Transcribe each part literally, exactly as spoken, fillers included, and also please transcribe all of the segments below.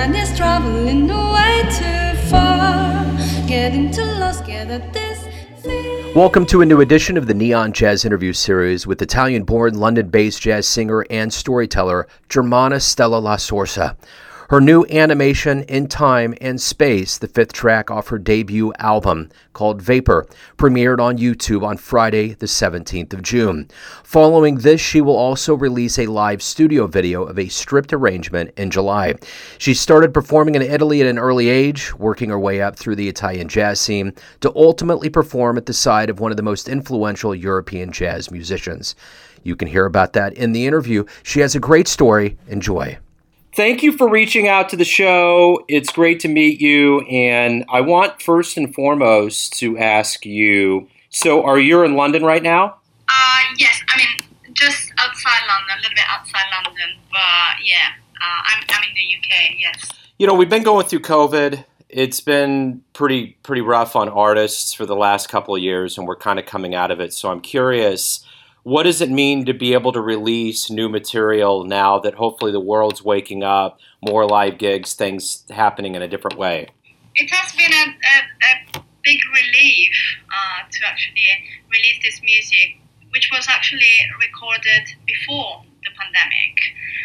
mind is traveling away too far, getting too lost, get at this. Welcome to a new edition of the Neon Jazz Interview Series with Italian-born, London-based jazz singer and storyteller Germana Stella La Sorsa. Her new animation, In Time and Space, the fifth track off her debut album called Vapor, premiered on YouTube on Friday, the seventeenth of June. Following this, she will also release a live studio video of a stripped arrangement in July. She started performing in Italy at an early age, working her way up through the Italian jazz scene to ultimately perform at the side of one of the most influential European jazz musicians. You can hear about that in the interview. She has a great story. Enjoy. Thank you for reaching out to the show. It's great to meet you. And I want first and foremost to ask you, so are you in London right now? Uh, yes, I mean, just outside London, a little bit outside London. But yeah, uh, I'm, I'm in the U K, yes. You know, we've been going through COVID. It's been pretty, pretty rough on artists for the last couple of years, and we're kind of coming out of it. So I'm curious, what does it mean to be able to release new material now that hopefully the world's waking up, more live gigs, things happening in a different way? It has been a, a, a big relief uh, to actually release this music, which was actually recorded before the pandemic.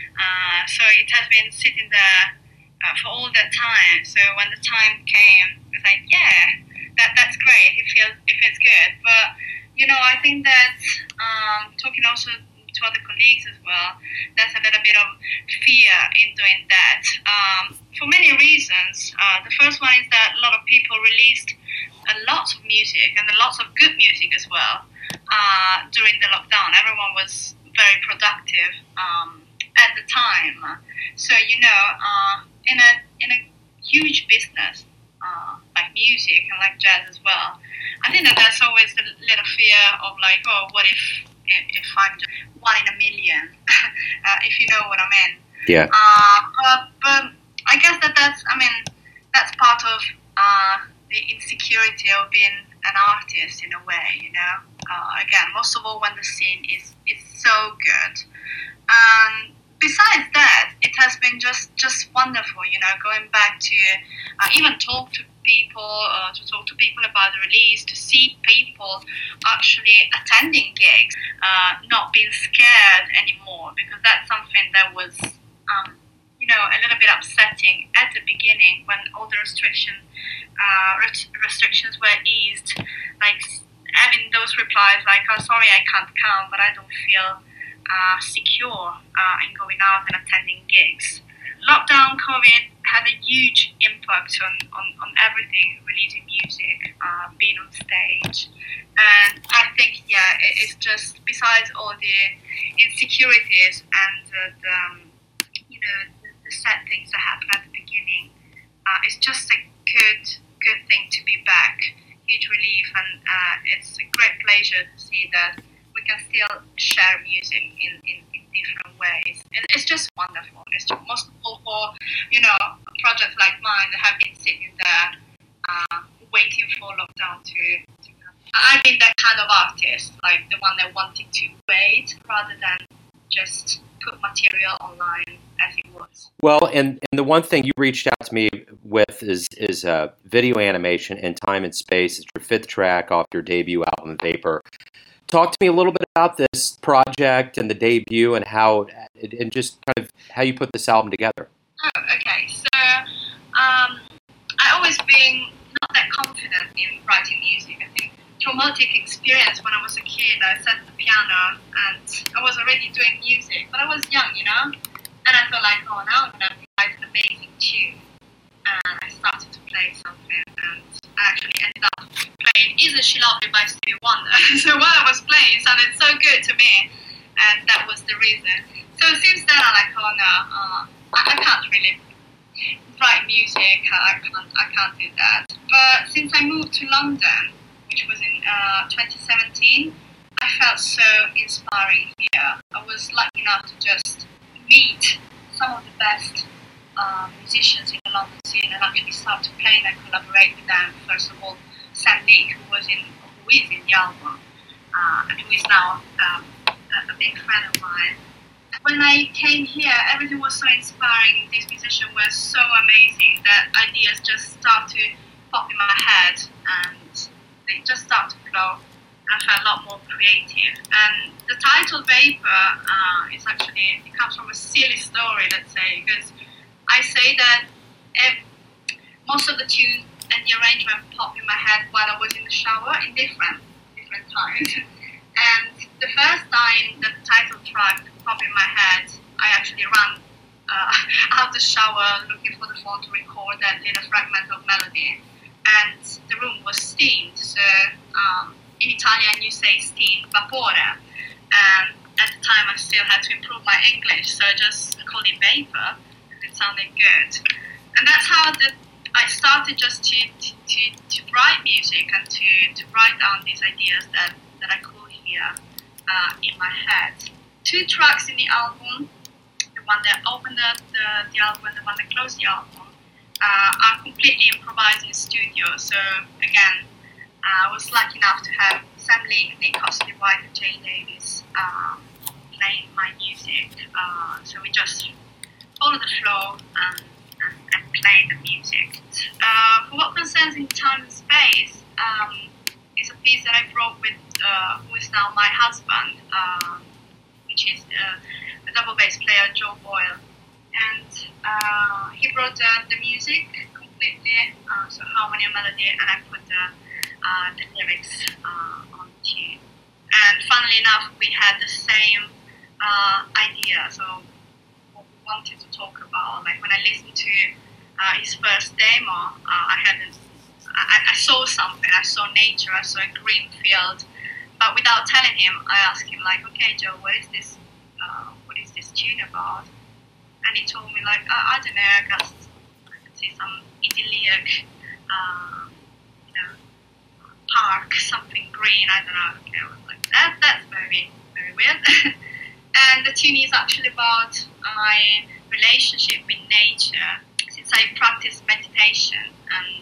Uh, so it has been sitting there uh, for all that time. So when the time came, it was like, yeah, that that's great. It feels it feels good. But you know, I think that um, talking also to other colleagues as well, there's a little bit of fear in doing that um, for many reasons. Uh, the first one is that a lot of people released a lot of music and a lot of good music as well uh, during the lockdown. Everyone was very productive um, at the time. So, you know, uh, in a in a huge business uh, like music and like jazz as well, I think that there's always a little fear of like, oh, what if if, if I'm just one in a million, uh, if you know what I mean. Yeah. Uh, but, but I guess that that's, I mean, that's part of uh, the insecurity of being an artist in a way, you know. Uh, again, most of all when the scene is, is so good. Um, besides that, it has been just, just wonderful, you know, going back to uh, even talk to people, uh, to talk to people about the release, to see people actually attending gigs, uh, not being scared anymore, because that's something that was, um, you know, a little bit upsetting at the beginning when all the restriction, uh, rest- restrictions were eased, like having those replies like, oh, sorry, I can't come, but I don't feel uh, secure uh, in going out and attending gigs. Lockdown, COVID had a huge impact on, on, on everything, releasing music, uh, being on stage. And I think, yeah, it, it's just, besides all the insecurities and the, the um, you know, the, the sad things that happened at the beginning, uh, it's just a good, good thing to be back, huge relief, and uh, it's a great pleasure to see that we can still share music in, in, in different ways. And it's just wonderful. It's just most of all for, you know, projects like mine that have been sitting there uh, waiting for lockdown to, to come. I've been that kind of artist, like the one that wanted to wait rather than just put material online as it was. Well, and, and the one thing you reached out to me with is is uh, video animation In Time and Space. It's your fifth track off your debut album, Vapor. Talk to me a little bit about this project and the debut and how, and just kind of how you put this album together. Oh, okay. So, um, I always been not that confident in writing music. I think traumatic experience when I was a kid. I sat at the piano and I was already doing music, but I was young, you know. And I felt like, oh, now I'm gonna write an amazing tune. And I started to play something, and I actually ended up playing Isn't She Lovely by Stevie Wonder. So while I was playing, it sounded so good to me, and that was the reason. So since then, I'm like, oh no, uh, I, I can't really write music. I can't, I can't do that. But since I moved to London, which was in uh, twenty seventeen, I felt so inspiring here. I was lucky enough to just meet some of the best Uh, musicians in the London scene, and actually start to play and collaborate with them. First of all, Sam Nick, who was in, who is in the album, uh, and who is now um, a, a big friend of mine. When I came here, everything was so inspiring. This musician were so amazing that ideas just start to pop in my head and they just start to flow. I felt a lot more creative. And the title Vapor uh, is actually, it comes from a silly story, let's say, because I say that if most of the tunes and the arrangement pop in my head while I was in the shower in different different times. And the first time that the title track popped in my head, I actually ran uh, out the shower looking for the phone to record that little fragment of melody. And the room was steamed. So um, in Italian you say steamed vapore. And at the time I still had to improve my English, so I just called it vapor because it sounded good. And that's how the, I started just to, to, to, to write music and to, to write down these ideas that, that I could hear uh, in my head. Two tracks in the album, the one that opened the, the, the album and the one that closed the album, uh, are completely improvised in studio. So again, uh, I was lucky enough to have Sam Leek, Nick Costley White and Jay Davis um, playing my music. Uh, so we just follow the flow and, and, and play the music. Uh, for what concerns In Time and Space, um, it's a piece that I wrote with uh, who is now my husband, um, which is uh, a double bass player, Joe Boyle. And uh, he wrote the, the music completely, uh, so harmony and melody, and I put the, uh, the lyrics uh, on the tune. And funnily enough, we had the same uh, idea, so what we wanted to talk about, like when I listened to uh, his first demo, uh, I had this, I, I saw something, I saw nature, I saw a green field, but without telling him, I asked him like, okay, Joe, what is this, uh, what is this tune about? And he told me like, uh, I don't know, I guess I could see some idyllic, uh, you know, park, something green, I don't know. Okay, I was like, that, that's very, very weird. And the tune is actually about my relationship with nature, since I practice meditation and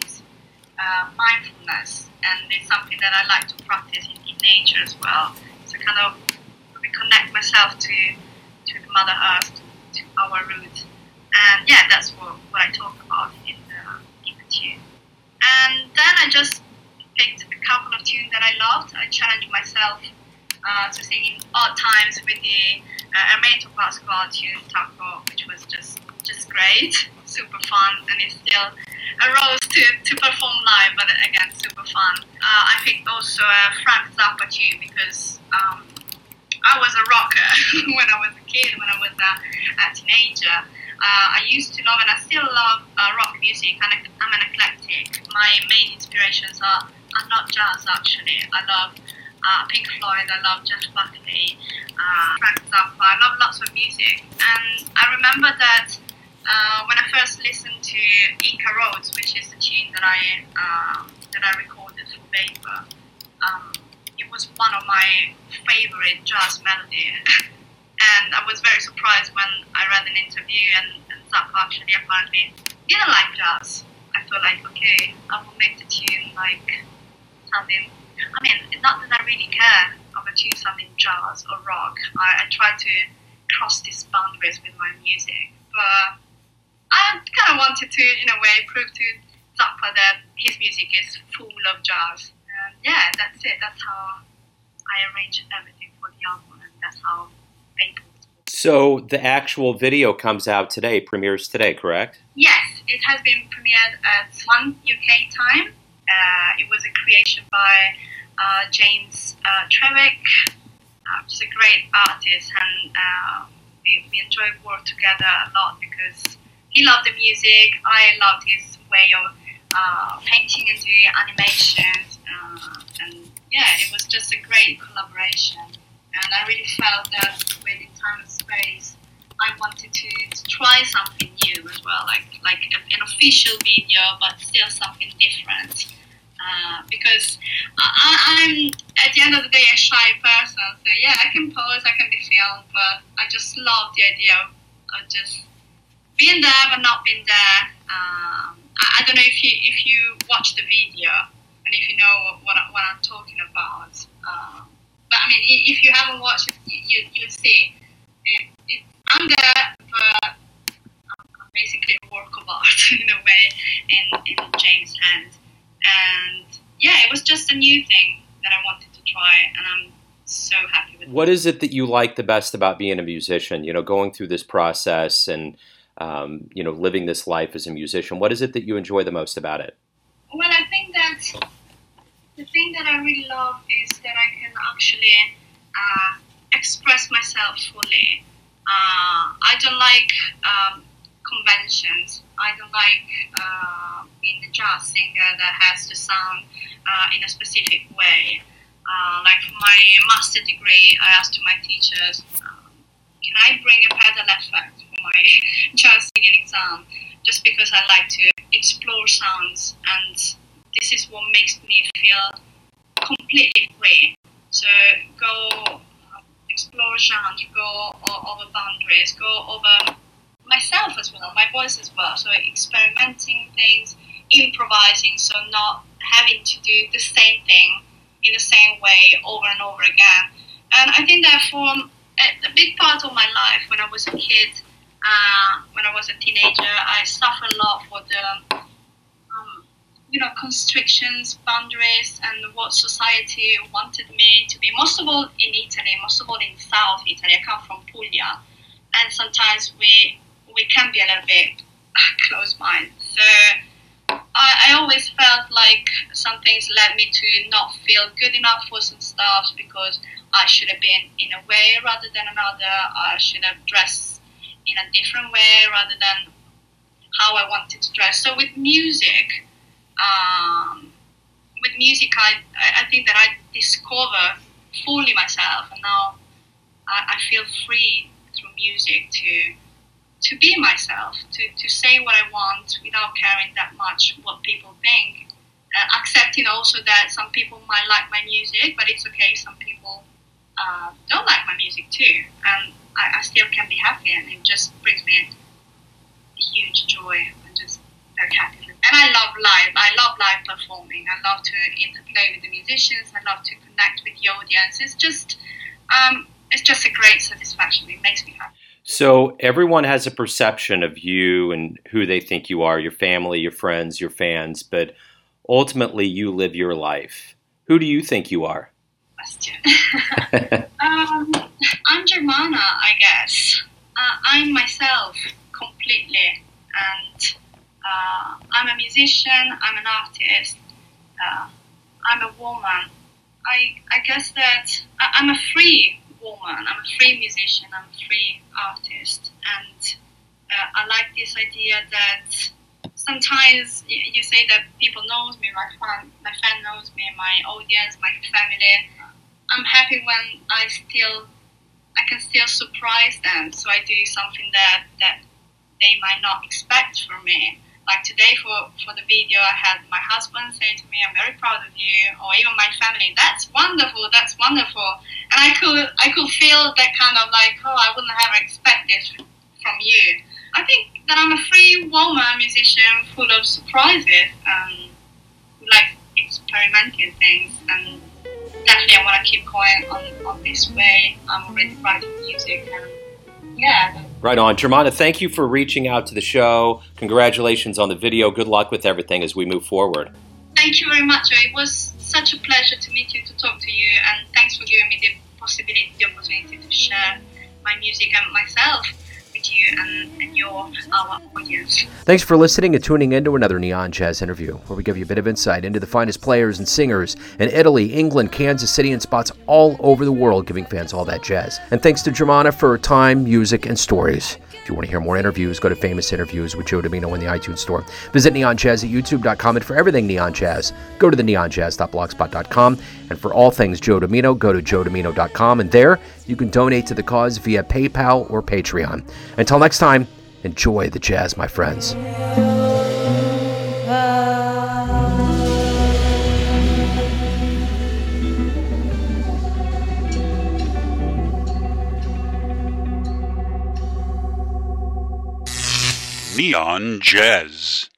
uh, mindfulness, and it's something that I like to practice in, in nature as well, to kind of reconnect myself to, to the Mother Earth, to, to our roots. And yeah, that's what, what I talk about in the, in the tune. And then I just picked a couple of tunes that I loved. I challenged myself uh, to sing in odd times with the uh, Hermeto Pascual tune Taco, which was just just great, super fun, and it's still a rose to, to perform live, but again, super fun. Uh, I picked also a Frank Zappa tune because um, I was a rocker when I was a kid, when I was a, a teenager. Uh, I used to love, and I still love uh, rock music, and I'm an eclectic. My main inspirations are, are not jazz, actually. I love uh, Pink Floyd, I love Jeff Buckley, uh, Frank Zappa, I love lots of music. And I remember that uh, when I first listened to Inca Roads, which is the tune that I, uh, that I recorded for Vapor, um, it was one of my favorite jazz melodies. And I was very surprised when I read an interview and, and Zappa actually apparently didn't like jazz. I thought like, okay, I will make the tune like something, I mean, it's not that I really care of a tune sounding jazz or rock. I, I try to cross these boundaries with my music. But I kind of wanted to, in a way, prove to Zappa that his music is full of jazz. And yeah, that's it. That's how I arranged everything for the album, and that's how So the actual video comes out today, premieres today, correct? Yes, it has been premiered at one U K time. Uh, it was a creation by uh, James uh, Trevick, uh, which is a great artist, and uh, we, we enjoyed work together a lot because he loved the music, I loved his way of uh, painting and doing animations, uh, and yeah, it was just a great collaboration. And I really felt that with In Time and Space, I wanted to, to try something new as well, like like a, an official video, but still something different. Uh, because I, I'm, at the end of the day, a shy person. So yeah, I can pose, I can be filmed, but I just love the idea of, of just being there but not being there. Um, I, I don't know if you if you watch the video and if you know what, what I'm talking about. Um, But I mean, if you haven't watched it, you, you'll see. It, it, I'm there, but I'm basically a work his hand. And yeah, it was just a new thing that I wanted to try, and I'm so happy with it. What is it that you like the best about being a musician? You know, going through this process and, um, you know, living this life as a musician. What is it that you enjoy the most about it? Well, I think that the thing that I really love is that I can actually uh, express myself fully. Uh, I don't like um, conventions. I don't like uh, being a jazz singer that has to sound uh, in a specific way. Uh, like for my master degree, I asked to my teachers, um, can I bring a pedal effect for my jazz singing exam? Just because I like to explore sounds, and this is what makes me feel completely free. So go explore genres, go over boundaries, go over myself as well, my voice as well. So experimenting things, improvising, so not having to do the same thing in the same way over and over again. And I think that for a big part of my life when I was a kid, uh, when I was a teenager, I suffered a lot for the um, you know, constrictions, boundaries, and what society wanted me to be. Most of all in Italy, most of all in South Italy. I come from Puglia, and sometimes we we can be a little bit close-minded. So I, I always felt like some things led me to not feel good enough for some stuff because I should have been in a way rather than another. I should have dressed in a different way rather than how I wanted to dress. So with music, um, with music, I, I think that I discover fully myself, and now I, I feel free through music to to be myself, to, to say what I want without caring that much what people think. Uh, accepting also that some people might like my music, but it's okay, some people uh, don't like my music too. And I, I still can be happy, and it just brings me a huge joy. I'm just very happy with it. And I love live. I love live performing. I love to interplay with the musicians. I love to connect with the audience. It's just, um, it's just a great satisfaction. It makes me happy. So everyone has a perception of you and who they think you are, your family, your friends, your fans, but ultimately you live your life. Who do you think you are? um, I'm Germana, I guess. Uh, I'm myself completely, and uh, I'm a musician, I'm an artist, uh, I'm a woman. I, I guess that I, I'm a free woman, I'm a free musician, I'm a free artist, and uh, I like this idea that sometimes you say that people knows me, my fan, my fan knows me, my audience, my family. I'm happy when I still, I can still surprise them. So I do something that, that they might not expect from me. Like today for, for the video, I had my husband say to me, I'm very proud of you, or even my family, that's wonderful, that's wonderful. And I could I could feel that kind of like, oh, I wouldn't have expected from you. I think that I'm a free woman, musician, full of surprises, and who like experimenting things, and definitely I want to keep going on, on this way. I'm already writing music, and yeah. Right on. Germana, thank you for reaching out to the show. Congratulations on the video. Good luck with everything as we move forward. Thank you very much. It was such a pleasure to meet you, to talk to you, and thanks for giving me the possibility, the opportunity to share my music and myself with you and, and your, our audience. Thanks for listening and tuning in to another Neon Jazz interview, where we give you a bit of insight into the finest players and singers in Italy, England, Kansas City, and spots all over the world, giving fans all that jazz. And thanks to Germana for her time, music, and stories. If you want to hear more interviews, go to Famous Interviews with Joe Domino in the iTunes Store. Visit Neon Jazz at youtube dot com, and for everything Neon Jazz, go to the neon jazz dot blogspot dot com. And for all things Joe Domino, go to joe domino dot com, and there you can donate to the cause via PayPal or Patreon. Until next time, enjoy the jazz, my friends. Neon Jazz.